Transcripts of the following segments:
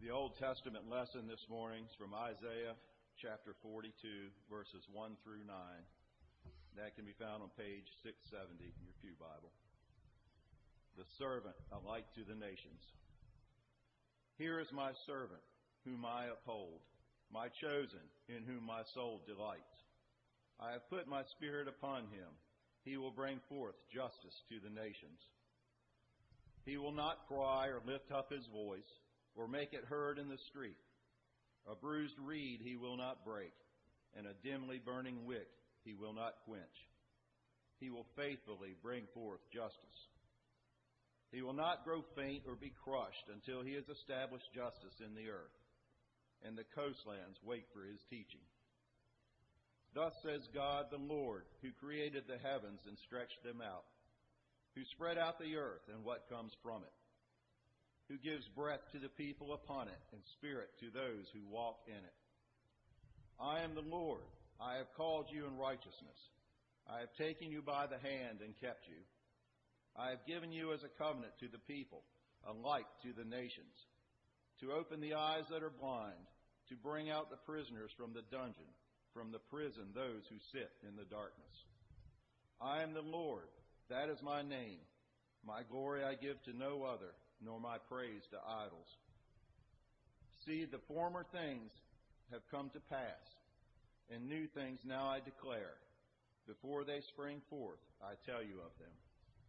The Old Testament lesson this morning is from Isaiah chapter 42, verses 1 through 9. That can be found on page 670 in your Pew Bible. The servant, a light to the nations. Here is my servant, whom I uphold, my chosen, in whom my soul delights. I have put my spirit upon him. He will bring forth justice to the nations. He will not cry or lift up his voice, or make it heard in the street. A bruised reed he will not break, and a dimly burning wick he will not quench. He will faithfully bring forth justice. He will not grow faint or be crushed until he has established justice in the earth, and the coastlands wait for his teaching. Thus says God the Lord, who created the heavens and stretched them out, who spread out the earth and what comes from it, who gives breath to the people upon it and spirit to those who walk in it. I am the Lord. I have called you in righteousness. I have taken you by the hand and kept you. I have given you as a covenant to the people, a light to the nations, to open the eyes that are blind, to bring out the prisoners from the dungeon, from the prison those who sit in the darkness. I am the Lord. That is my name. My glory I give to no other, nor my praise to idols. See, the former things have come to pass, and new things now I declare. Before they spring forth, I tell you of them.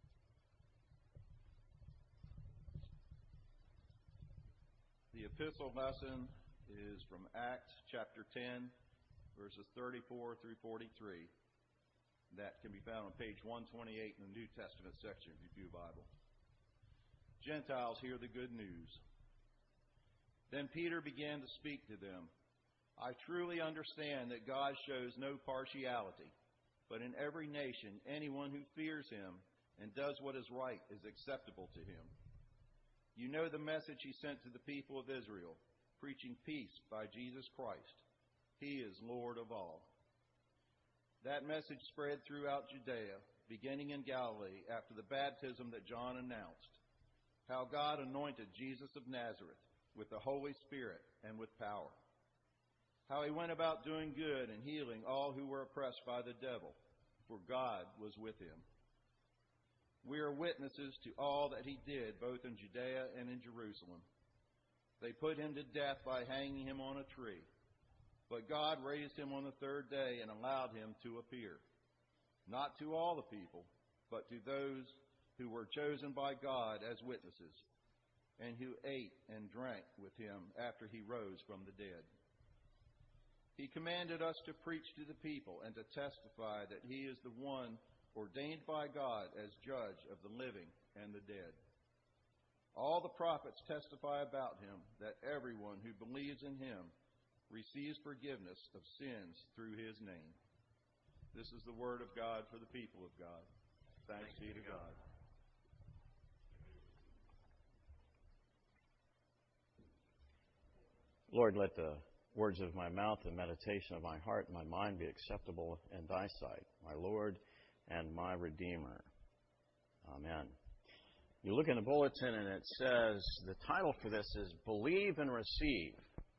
The epistle lesson is from Acts chapter 10, verses 34 through 43. That can be found on page 128 in the New Testament section of your Pew Bible. Gentiles hear the good news. Then Peter began to speak to them. I truly understand that God shows no partiality, but in every nation, anyone who fears him and does what is right is acceptable to him. You know the message he sent to the people of Israel, preaching peace by Jesus Christ. He is Lord of all. That message spread throughout Judea, beginning in Galilee after the baptism that John announced, how God anointed Jesus of Nazareth with the Holy Spirit and with power, how he went about doing good and healing all who were oppressed by the devil, for God was with him. We are witnesses to all that he did, both in Judea and in Jerusalem. They put him to death by hanging him on a tree. But God raised him on the third day and allowed him to appear, not to all the people, but to those who were chosen by God as witnesses, and who ate and drank with him after he rose from the dead. He commanded us to preach to the people and to testify that he is the one ordained by God as judge of the living and the dead. All the prophets testify about him that everyone who believes in him receives forgiveness of sins through his name. This is the word of God for the people of God. Thanks be to God. Lord, let the words of my mouth and meditation of my heart and my mind be acceptable in thy sight, my Lord and my Redeemer. Amen. You look in the bulletin and it says, the title for this is Believe and Receive.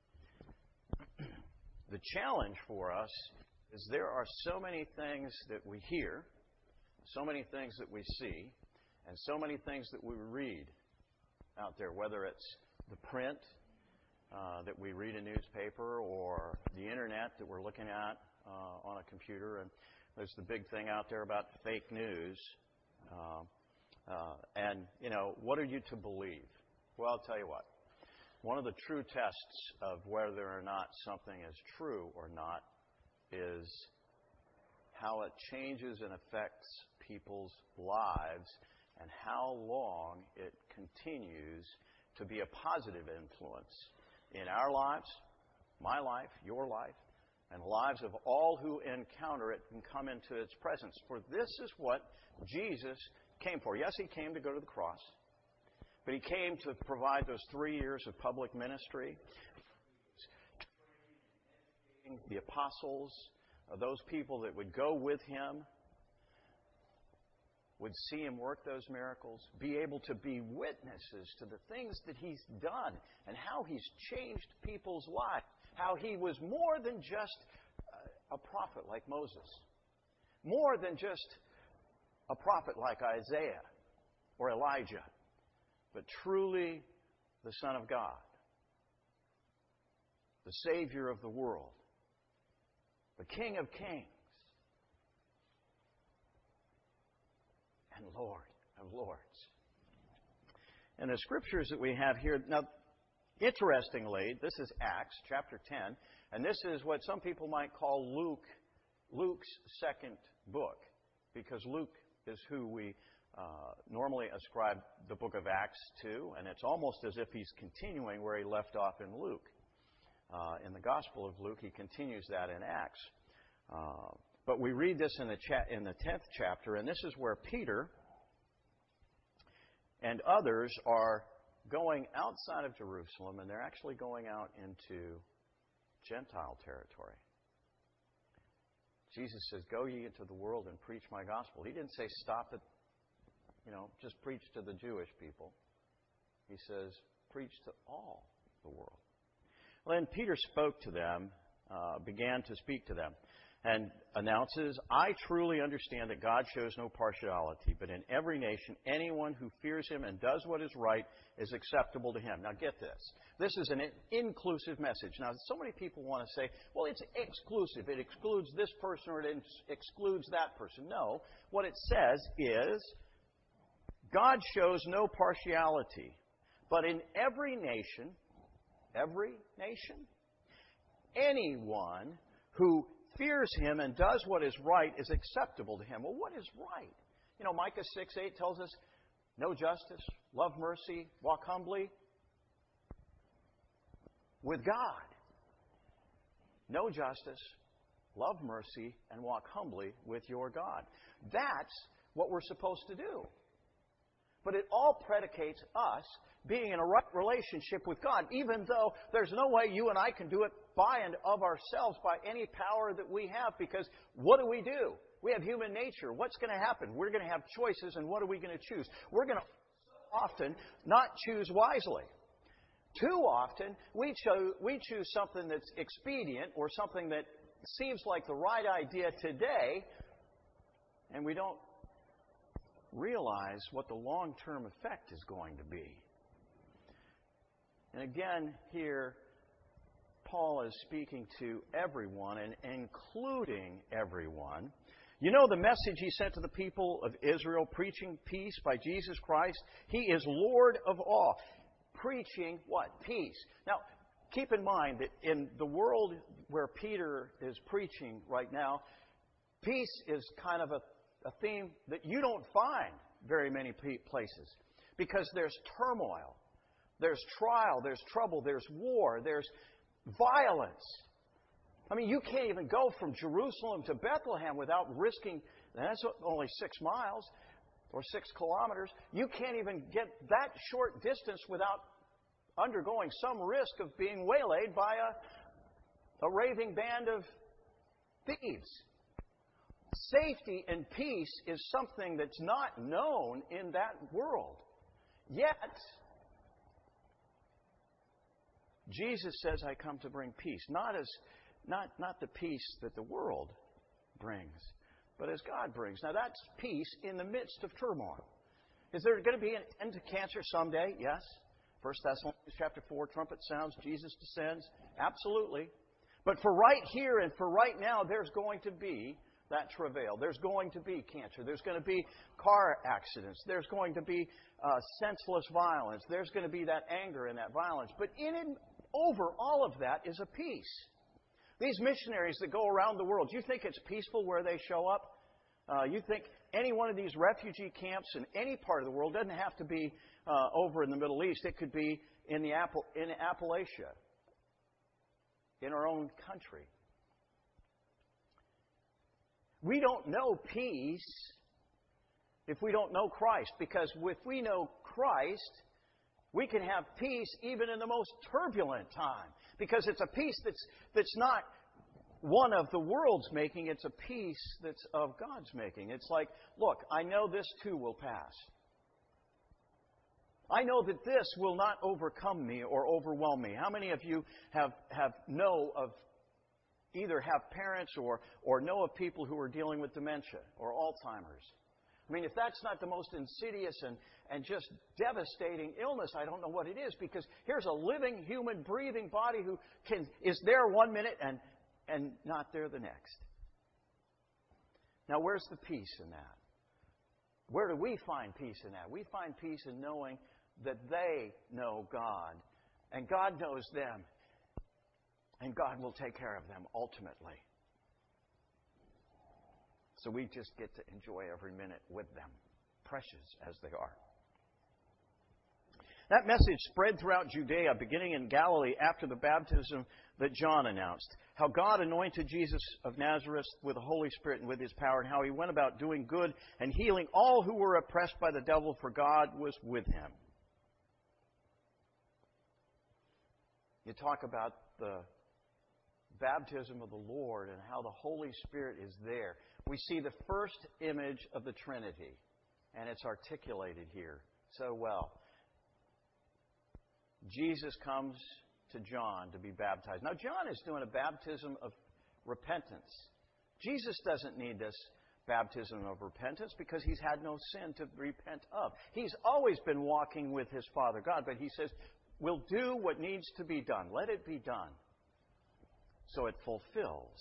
The challenge for us is there are so many things that we hear, so many things that we see, and so many things that we read out there, whether it's the print that we read a newspaper or the internet that we're looking at on a computer. And there's the big thing out there about fake news. And, you know, what are you to believe? Well, I'll tell you what. One of the true tests of whether or not something is true or not is how it changes and affects people's lives and how long it continues to be a positive influence in our lives, my life, your life, and the lives of all who encounter it and come into its presence. For this is what Jesus came for. Yes, he came to go to the cross, but he came to provide those 3 years of public ministry, the apostles, those people that would go with him would see Him work those miracles, be able to be witnesses to the things that He's done and how He's changed people's lives, how He was more than just a prophet like Moses, more than just a prophet like Isaiah or Elijah, but truly the Son of God, the Savior of the world, the King of Kings, and Lord of Lords. And the scriptures that we have here, now, interestingly, this is Acts chapter 10, and this is what some people might call Luke's second book, because Luke is who we normally ascribe the book of Acts to, and it's almost as if he's continuing where he left off in Luke. In the Gospel of Luke, he continues that in Acts. But we read this in the 10th chapter, and this is where Peter and others are going outside of Jerusalem, and they're actually going out into Gentile territory. Jesus says, "Go ye into the world and preach my gospel." He didn't say stop at, just preach to the Jewish people. He says, preach to all the world. Well, then Peter spoke to them, began to speak to them, and announces, "I truly understand that God shows no partiality, but in every nation, anyone who fears Him and does what is right is acceptable to Him." Now get this. This is an inclusive message. Now, so many people want to say, well, it's exclusive. It excludes this person or it excludes that person. No. What it says is, God shows no partiality, but in every nation, anyone who fears Him and does what is right is acceptable to Him. Well, what is right? Micah 6:8 tells us, know justice, love mercy, walk humbly with God. Know justice, love mercy, and walk humbly with your God. That's what we're supposed to do. But it all predicates us being in a right relationship with God, even though there's no way you and I can do it by and of ourselves, by any power that we have, because what do? We have human nature. What's going to happen? We're going to have choices, and what are we going to choose? We're going to often not choose wisely. Too often, we choose something that's expedient or something that seems like the right idea today, and we don't realize what the long-term effect is going to be. And again, here, Paul is speaking to everyone and including everyone. The message he sent to the people of Israel, preaching peace by Jesus Christ. He is Lord of all. Preaching what? Peace. Now, keep in mind that in the world where Peter is preaching right now, peace is kind of a theme that you don't find very many places, because there's turmoil, there's trial, there's trouble, there's war, there's violence. I mean, you can't even go from Jerusalem to Bethlehem without risking, and that's only 6 miles or 6 kilometers. You can't even get that short distance without undergoing some risk of being waylaid by a raving band of thieves. Safety and peace is something that's not known in that world. Yet, Jesus says, "I come to bring peace." Not the peace that the world brings, but as God brings. Now, that's peace in the midst of turmoil. Is there going to be an end to cancer someday? Yes. 1 Thessalonians chapter 4, trumpet sounds, Jesus descends. Absolutely. But for right here and for right now, there's going to be that travail. There's going to be cancer. There's going to be car accidents. There's going to be senseless violence. There's going to be that anger and that violence. But in and over all of that is a peace. These missionaries that go around the world, you think it's peaceful where they show up? You think any one of these refugee camps in any part of the world, doesn't have to be over in the Middle East. It could be in Appalachia, in our own country. We don't know peace if we don't know Christ, because if we know Christ, we can have peace even in the most turbulent time, because it's a peace that's not one of the world's making. It's a peace that's of God's making. It's like, look, I know this too will pass. I know that this will not overcome me or overwhelm me. How many of you either have parents or know of people who are dealing with dementia or Alzheimer's? I mean, if that's not the most insidious and just devastating illness, I don't know what it is, because here's a living, human, breathing body who is there one minute and not there the next. Now, where's the peace in that? Where do we find peace in that? We find peace in knowing that they know God, and God knows them, and God will take care of them ultimately. So we just get to enjoy every minute with them, precious as they are. That message spread throughout Judea, beginning in Galilee after the baptism that John announced. How God anointed Jesus of Nazareth with the Holy Spirit and with His power, and how He went about doing good and healing all who were oppressed by the devil, for God was with Him. You talk about the baptism of the Lord and how the Holy Spirit is there. We see the first image of the Trinity, and it's articulated here so well. Jesus comes to John to be baptized. Now, John is doing a baptism of repentance. Jesus doesn't need this baptism of repentance because He's had no sin to repent of. He's always been walking with His Father God, but He says, we'll do what needs to be done. Let it be done. So it fulfills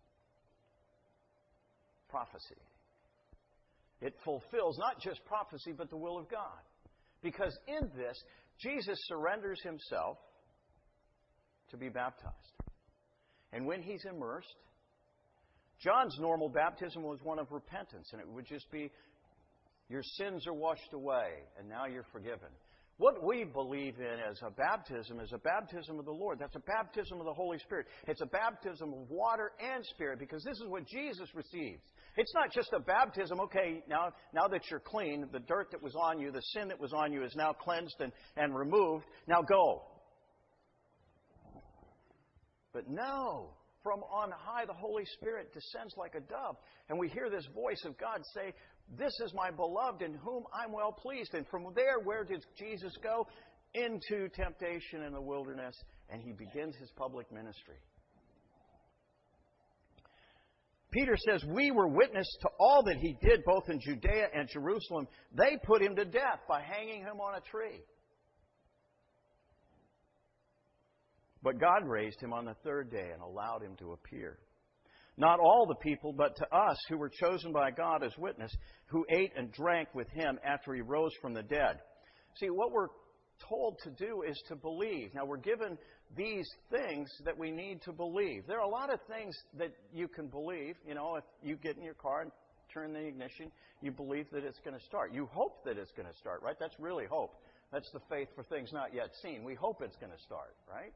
prophecy. It fulfills not just prophecy, but the will of God. Because in this, Jesus surrenders Himself to be baptized. And when He's immersed, John's normal baptism was one of repentance, and it would just be, your sins are washed away, and now you're forgiven. What we believe in as a baptism is a baptism of the Lord. That's a baptism of the Holy Spirit. It's a baptism of water and Spirit, because this is what Jesus receives. It's not just a baptism, okay, now that you're clean, the dirt that was on you, the sin that was on you is now cleansed and removed. Now go. But no, from on high the Holy Spirit descends like a dove. And we hear this voice of God say, this is my beloved in whom I'm well pleased. And from there, where did Jesus go? Into temptation in the wilderness. And He begins His public ministry. Peter says, we were witness to all that He did, both in Judea and Jerusalem. They put Him to death by hanging Him on a tree. But God raised Him on the third day and allowed Him to appear. Not all the people, but to us who were chosen by God as witness, who ate and drank with Him after He rose from the dead. See, what we're told to do is to believe. Now, we're given these things that we need to believe. There are a lot of things that you can believe. You know, if you get in your car and turn the ignition, you believe that it's going to start. You hope that it's going to start, right? That's really hope. That's the faith for things not yet seen. We hope it's going to start, right?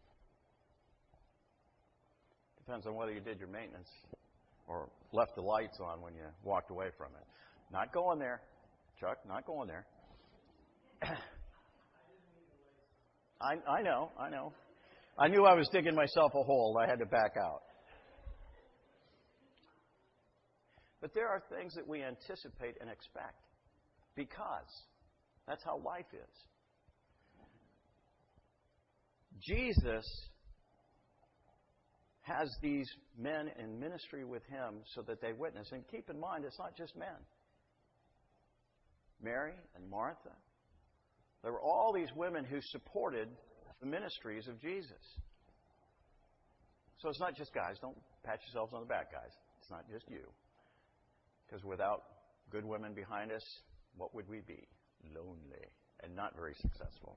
Depends on whether you did your maintenance or left the lights on when you walked away from it. Not going there, Chuck, not going there. I know. I knew I was digging myself a hole. I had to back out. But there are things that we anticipate and expect because that's how life is. Jesus has these men in ministry with Him so that they witness. And keep in mind, it's not just men. Mary and Martha. There were all these women who supported the ministries of Jesus. So it's not just guys. Don't pat yourselves on the back, guys. It's not just you. Because without good women behind us, what would we be? Lonely and not very successful.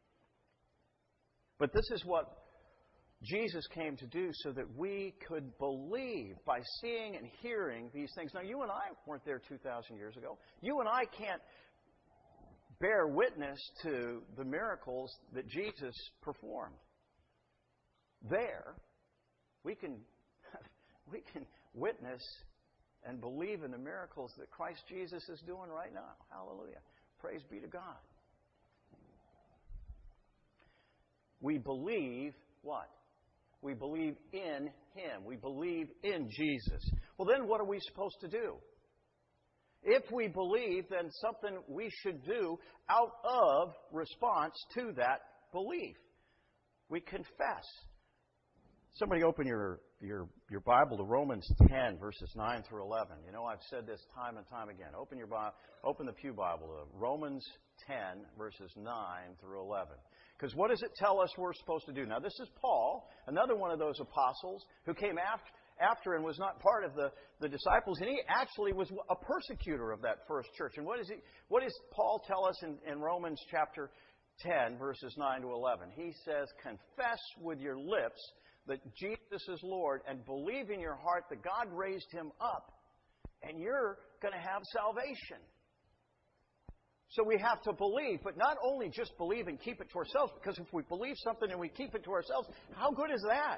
But this is what Jesus came to do so that we could believe by seeing and hearing these things. Now, you and I weren't there 2,000 years ago. You and I can't bear witness to the miracles that Jesus performed. There, we can witness and believe in the miracles that Christ Jesus is doing right now. Hallelujah. Praise be to God. We believe what? We believe in Him. We believe in Jesus. Well, then what are we supposed to do? If we believe, then something we should do out of response to that belief. We confess. Somebody open your Bible to Romans 10, verses 9 through 11. You know, I've said this time and time again. Open the Pew Bible to Romans 10, verses 9 through 11. Because what does it tell us we're supposed to do? Now, this is Paul, another one of those apostles who came after and was not part of the disciples, and he actually was a persecutor of that first church. And what does Paul tell us in Romans chapter 10, verses 9 to 11? He says, confess with your lips that Jesus is Lord and believe in your heart that God raised Him up, and you're going to have salvation. So we have to believe, but not only just believe and keep it to ourselves, because if we believe something and we keep it to ourselves, how good is that?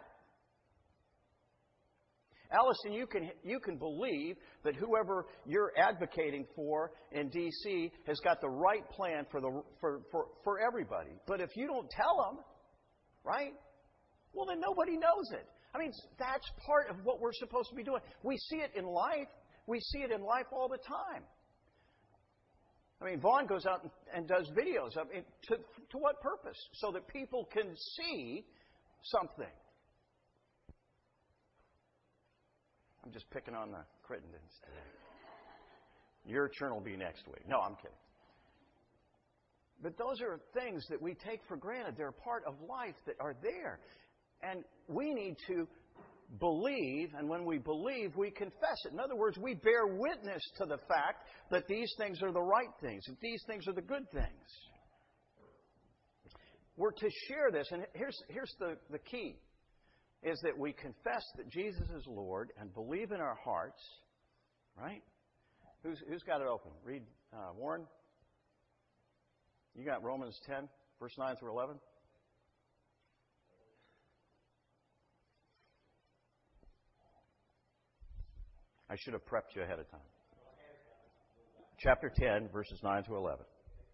Allison, you can believe that whoever you're advocating for in D.C. has got the right plan for everybody. But if you don't tell them, right, well, then nobody knows it. I mean, that's part of what we're supposed to be doing. We see it in life. We see it in life all the time. I mean, Vaughn goes out and does videos of it. To what purpose? So that people can see something. I'm just picking on the Crittendens today. Your turn will be next week. No, I'm kidding. But those are things that we take for granted. They're part of life that are there. And we need to believe, and when we believe, we confess it. In other words, we bear witness to the fact that these things are the right things, that these things are the good things. We're to share this, and here's the key, is that we confess that Jesus is Lord and believe in our hearts, right? Who's got it open? Read, Warren. You got Romans 10, verse 9 through 11? I should have prepped you ahead of time. Chapter 10, verses 9 through 11.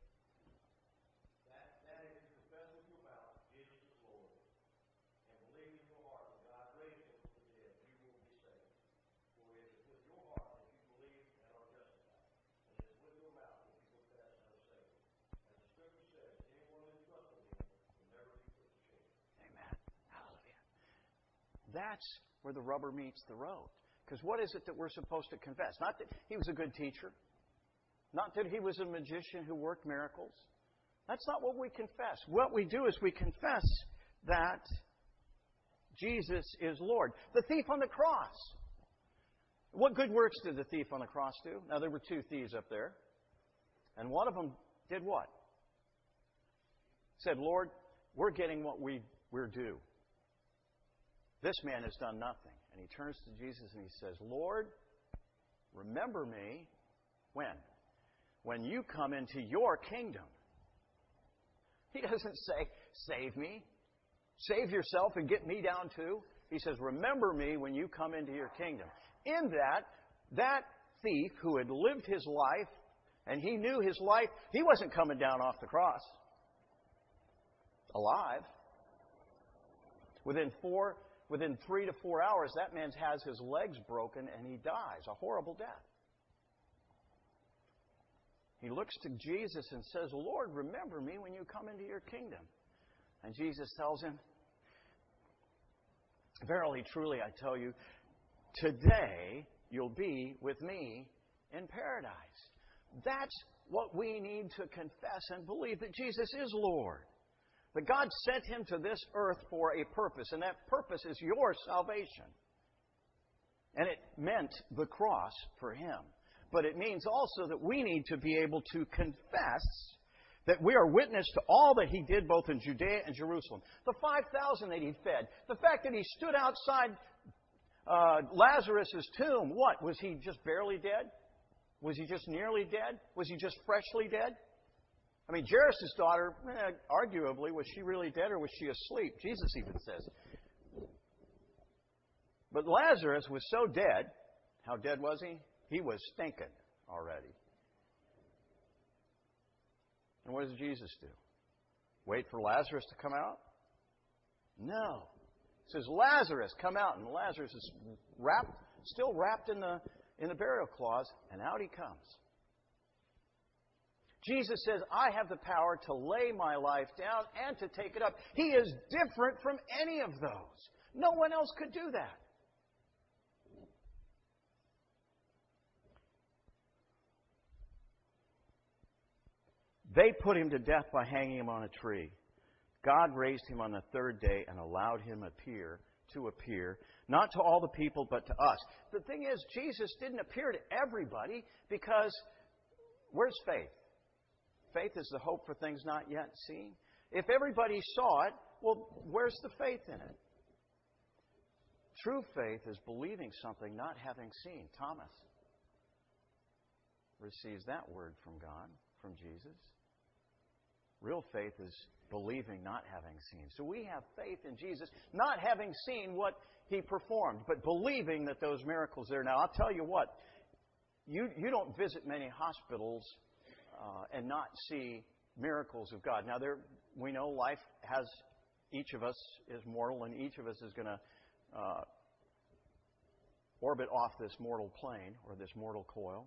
That's where the rubber meets the road. Because what is it that we're supposed to confess? Not that he was a good teacher. Not that he was a magician who worked miracles. That's not what we confess. What we do is we confess that Jesus is Lord. The thief on the cross. What good works did the thief on the cross do? Now, there were two thieves up there. And one of them did what? Said, Lord, we're getting what we're due. This man has done nothing. And he turns to Jesus and he says, Lord, remember me when? When you come into your kingdom. He doesn't say, save me. Save yourself and get me down too. He says, remember me when you come into your kingdom. In that thief who had lived his life, and he knew his life, he wasn't coming down off the cross alive. Within 3 to 4 hours, that man has his legs broken and he dies a horrible death. He looks to Jesus and says, Lord, remember me when you come into your kingdom. And Jesus tells him, verily, truly, I tell you, today you'll be with me in paradise. That's what we need to confess and believe, that Jesus is Lord. That God sent Him to this earth for a purpose, and that purpose is your salvation. And it meant the cross for Him. But it means also that we need to be able to confess that we are witness to all that He did both in Judea and Jerusalem. The 5,000 that He fed. The fact that He stood outside Lazarus' tomb. What? Was he just barely dead? Was he just nearly dead? Was he just freshly dead? I mean, Jairus' daughter, arguably, was she really dead or was she asleep? Jesus even says. But Lazarus was so dead. How dead was he? He was stinking already. And what does Jesus do? Wait for Lazarus to come out? No. It says, Lazarus, come out. And Lazarus is still wrapped in the burial cloth, and out he comes. Jesus says, I have the power to lay my life down and to take it up. He is different from any of those. No one else could do that. They put him to death by hanging him on a tree. God raised him on the third day and allowed him to appear, not to all the people, but to us. The thing is, Jesus didn't appear to everybody because where's faith? Faith is the hope for things not yet seen. If everybody saw it, well, where's the faith in it? True faith is believing something not having seen. Thomas receives that word from God, from Jesus. Real faith is believing not having seen. So we have faith in Jesus, not having seen what He performed, but believing that those miracles are there. Now, I'll tell you what, you don't visit many hospitals and not see miracles of God. Now, we know life has, each of us is mortal, and each of us is going to orbit off this mortal plane or this mortal coil.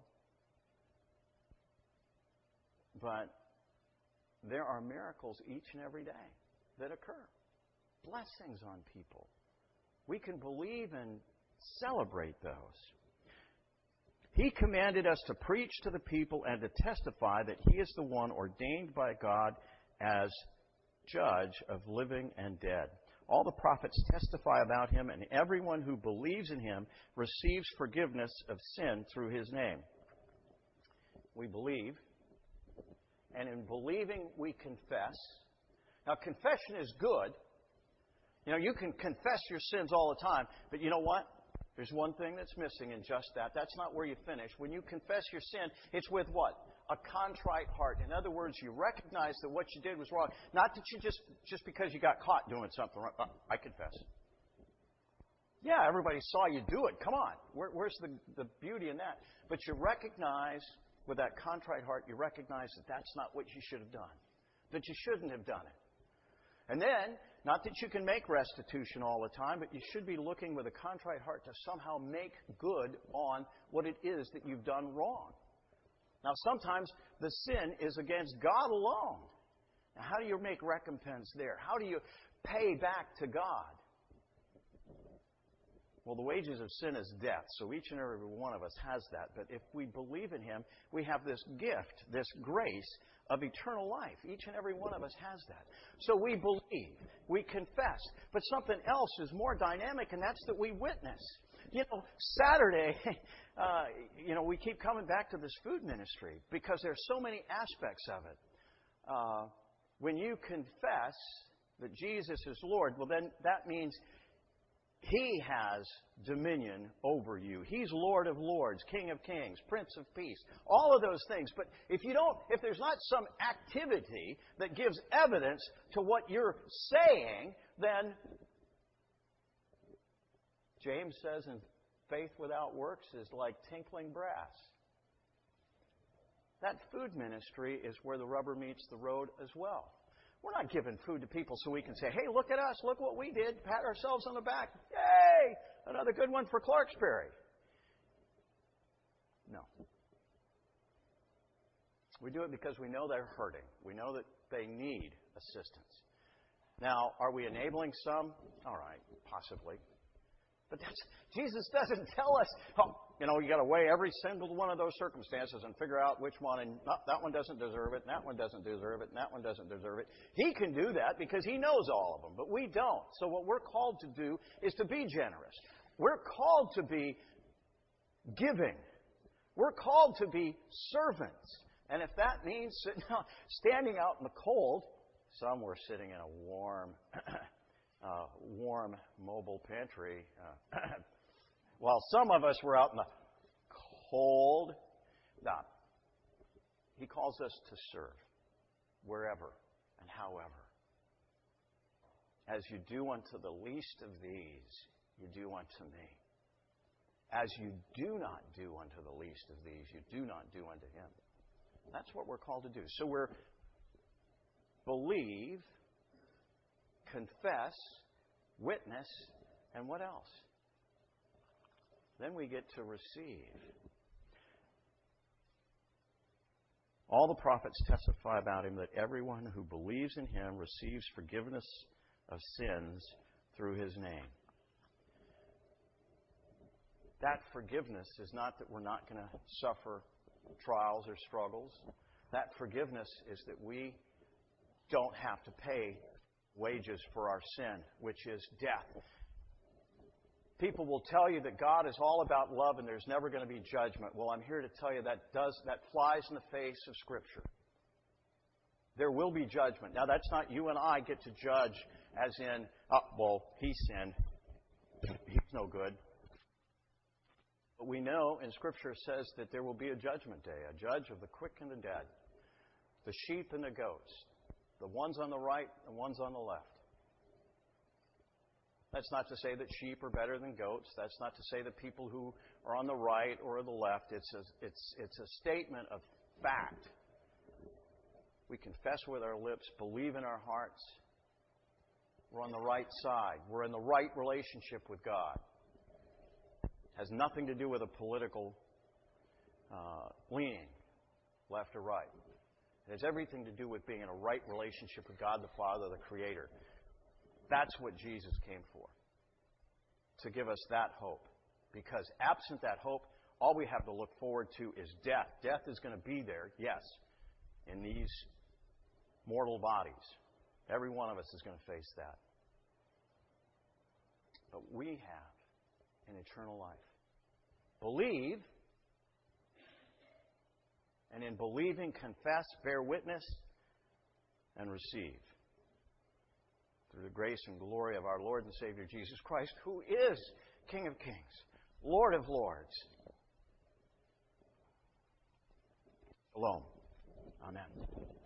But there are miracles each and every day that occur. Blessings on people. We can believe and celebrate those. He commanded us to preach to the people and to testify that He is the one ordained by God as judge of living and dead. All the prophets testify about Him, and everyone who believes in Him receives forgiveness of sin through His name. We believe. And in believing, we confess. Now, confession is good. You know, you can confess your sins all the time. But you know what? There's one thing that's missing in just that. That's not where you finish. When you confess your sin, it's with what? A contrite heart. In other words, you recognize that what you did was wrong. Not that you just because you got caught doing something wrong. I confess. Yeah, everybody saw you do it. Come on. Where's the beauty in that? But you recognize, with that contrite heart, you recognize that that's not what you should have done. That you shouldn't have done it. And then, not that you can make restitution all the time, but you should be looking with a contrite heart to somehow make good on what it is that you've done wrong. Now, sometimes the sin is against God alone. Now, how do you make recompense there? How do you pay back to God? Well, the wages of sin is death, so each and every one of us has that. But if we believe in Him, we have this gift, this grace of eternal life. Each and every one of us has that. So we believe, we confess. But something else is more dynamic, and that's that we witness. You know, Saturday, we keep coming back to this food ministry because there's so many aspects of it. When you confess that Jesus is Lord, well, then that means He has dominion over you. He's Lord of Lords, King of Kings, Prince of Peace, all of those things. But if there's not some activity that gives evidence to what you're saying, then James says, "And faith without works is like tinkling brass." That food ministry is where the rubber meets the road as well. We're not giving food to people so we can say, hey, look at us, look what we did, pat ourselves on the back. Yay! Another good one for Clarksbury. No. We do it because we know they're hurting. We know that they need assistance. Now, are we enabling some? All right, possibly. But Jesus doesn't tell us, you got to weigh every single one of those circumstances and figure out which one, and that one doesn't deserve it, and that one doesn't deserve it, and that one doesn't deserve it. He can do that because He knows all of them, but we don't. So what we're called to do is to be generous. We're called to be giving. We're called to be servants. And if that means standing out in the cold, some were sitting in a warm mobile pantry, while some of us were out in the cold. Now, He calls us to serve wherever and however. As you do unto the least of these, you do unto me. As you do not do unto the least of these, you do not do unto Him. That's what we're called to do. So we're believe, confess, witness, and what else? Then we get to receive. All the prophets testify about him that everyone who believes in him receives forgiveness of sins through his name. That forgiveness is not that we're not going to suffer trials or struggles. That forgiveness is that we don't have to pay wages for our sin, which is death. People will tell you that God is all about love and there's never going to be judgment. Well, I'm here to tell you that flies in the face of Scripture. There will be judgment. Now, that's not you and I get to judge as in, he sinned. He's no good. But we know, and Scripture says that there will be a judgment day, a judge of the quick and the dead, the sheep and the goats, the ones on the right, the ones on the left. That's not to say that sheep are better than goats. That's not to say that people who are on the right or the left. It's a statement of fact. We confess with our lips, believe in our hearts. We're on the right side. We're in the right relationship with God. It has nothing to do with a political leaning, left or right. It has everything to do with being in a right relationship with God the Father, the Creator. That's what Jesus came for, to give us that hope. Because absent that hope, all we have to look forward to is death. Death is going to be there, yes, in these mortal bodies. Every one of us is going to face that. But we have an eternal life. Believe, and in believing, confess, bear witness, and receive. Through the grace and glory of our Lord and Savior Jesus Christ, who is King of Kings, Lord of Lords. Shalom. Amen.